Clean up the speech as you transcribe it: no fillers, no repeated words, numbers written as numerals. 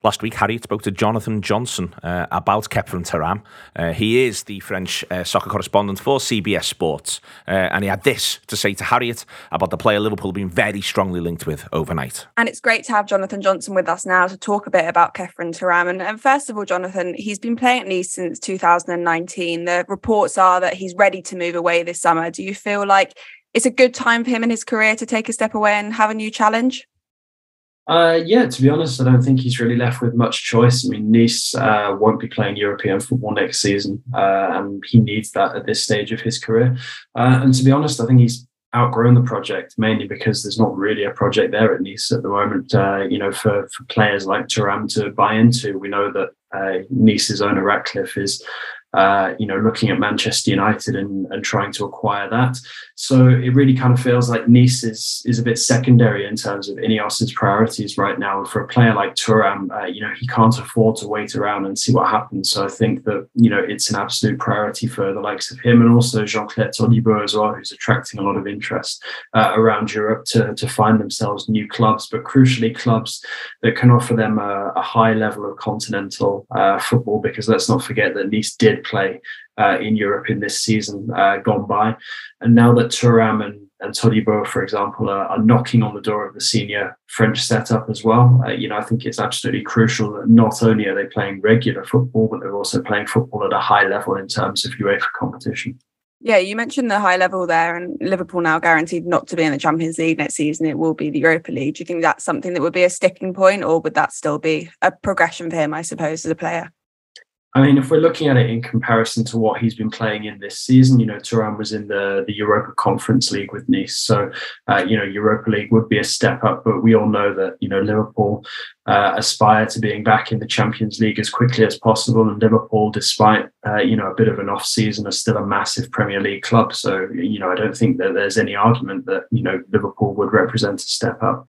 Last week, Harriet spoke to Jonathan Johnson about Khéphren Thuram. He is the French soccer correspondent for CBS Sports, and he had this to say to Harriet about the player Liverpool being very strongly linked with overnight. And it's great to have Jonathan Johnson with us now to talk a bit about Khéphren Thuram. And first of all, Jonathan, he's been playing at Nice since 2019. The reports are that he's ready to move away this summer. Do you feel like it's a good time for him in his career to take a step away and have a new challenge? Yeah, to be honest, I don't think he's really left with much choice. I mean, Nice won't be playing European football next season, and he needs that at this stage of his career. And to be honest, I think he's outgrown the project, mainly because there's not really a project there at Nice at the moment, for players like Thuram to buy into. We know that Nice's owner Ratcliffe is looking at Manchester United and trying to acquire that. So it really kind of feels like Nice is a bit secondary in terms of Ineos's priorities right now. And for a player like Thuram, he can't afford to wait around and see what happens. So I think that, it's an absolute priority for the likes of him and also Jean-Claude Todibo as well, who's attracting a lot of interest around Europe to find themselves new clubs, but crucially clubs that can offer them a high level of continental football, because let's not forget that Nice did play in Europe in this season gone by. And now that Thuram and Todibo, for example, are knocking on the door of the senior French setup as well, I think it's absolutely crucial that not only are they playing regular football, but they're also playing football at a high level in terms of UEFA competition. Yeah, you mentioned the high level there, and Liverpool now guaranteed not to be in the Champions League next season. It will be the Europa League. Do you think that's something that would be a sticking point, or would that still be a progression for him, I suppose, as a player? I mean, if we're looking at it in comparison to what he's been playing in this season, Thuram was in the Europa Conference League with Nice. So, Europa League would be a step up. But we all know that, Liverpool aspire to being back in the Champions League as quickly as possible. And Liverpool, despite, a bit of an off season, are still a massive Premier League club. So, I don't think that there's any argument that, Liverpool would represent a step up.